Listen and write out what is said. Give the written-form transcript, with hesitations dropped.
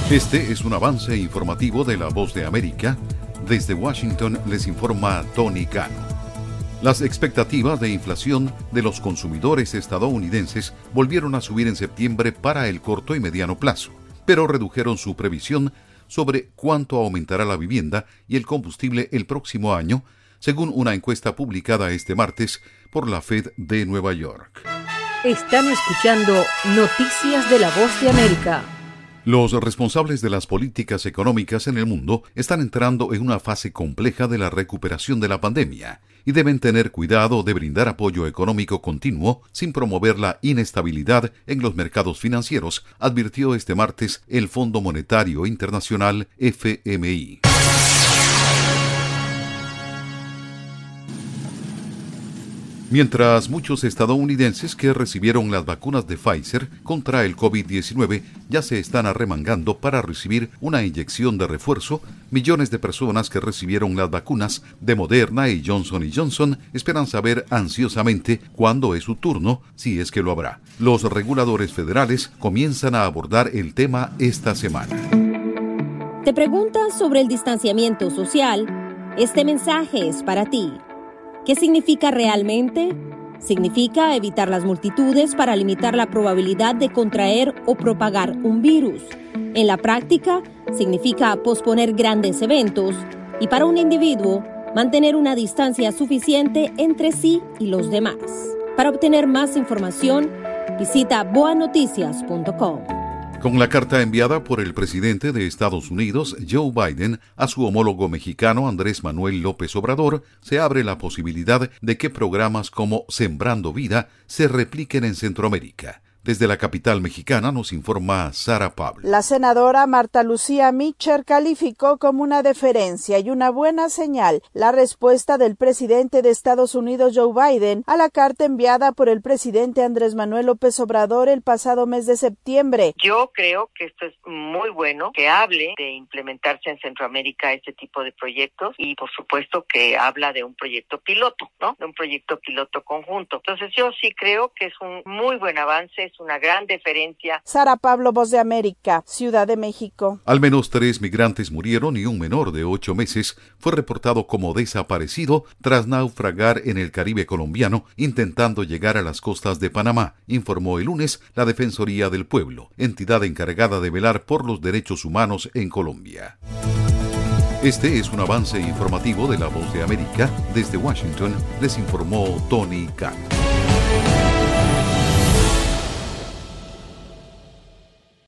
Este es un avance informativo de La Voz de América. Desde Washington les informa Tony Cano. Las expectativas de inflación de los consumidores estadounidenses volvieron a subir en septiembre para el corto y mediano plazo, pero redujeron su previsión sobre cuánto aumentará la vivienda y el combustible el próximo año, según una encuesta publicada este martes por la Fed de Nueva York. Están escuchando Noticias de La Voz de América. Los responsables de las políticas económicas en el mundo están entrando en una fase compleja de la recuperación de la pandemia y deben tener cuidado de brindar apoyo económico continuo sin promover la inestabilidad en los mercados financieros, advirtió este martes el Fondo Monetario Internacional, FMI. Mientras muchos estadounidenses que recibieron las vacunas de Pfizer contra el COVID-19 ya se están arremangando para recibir una inyección de refuerzo, millones de personas que recibieron las vacunas de Moderna y Johnson & Johnson esperan saber ansiosamente cuándo es su turno, si es que lo habrá. Los reguladores federales comienzan a abordar el tema esta semana. ¿Te preguntas sobre el distanciamiento social? Este mensaje es para ti. ¿Qué significa realmente? Significa evitar las multitudes para limitar la probabilidad de contraer o propagar un virus. En la práctica, significa posponer grandes eventos y para un individuo, mantener una distancia suficiente entre sí y los demás. Para obtener más información, visita boanoticias.com. Con la carta enviada por el presidente de Estados Unidos, Joe Biden, a su homólogo mexicano Andrés Manuel López Obrador, se abre la posibilidad de que programas como Sembrando Vida se repliquen en Centroamérica. Desde la capital mexicana nos informa Sara Pablo. La senadora Marta Lucía Mitchell calificó como una deferencia y una buena señal la respuesta del presidente de Estados Unidos, Joe Biden, a la carta enviada por el presidente Andrés Manuel López Obrador el pasado mes de septiembre. Yo creo que esto es muy bueno, que hable de implementarse en Centroamérica este tipo de proyectos y por supuesto que habla de un proyecto piloto, ¿no? De un proyecto piloto conjunto. Entonces yo sí creo que es un muy buen avance, una gran deferencia. Sara Pablo, Voz de América, Ciudad de México. Al menos 3 migrantes murieron y un menor de 8 meses fue reportado como desaparecido tras naufragar en el Caribe colombiano intentando llegar a las costas de Panamá, informó el lunes la Defensoría del Pueblo, entidad encargada de velar por los derechos humanos en Colombia. Este es un avance informativo de La Voz de América. Desde Washington les informó Tony Cano.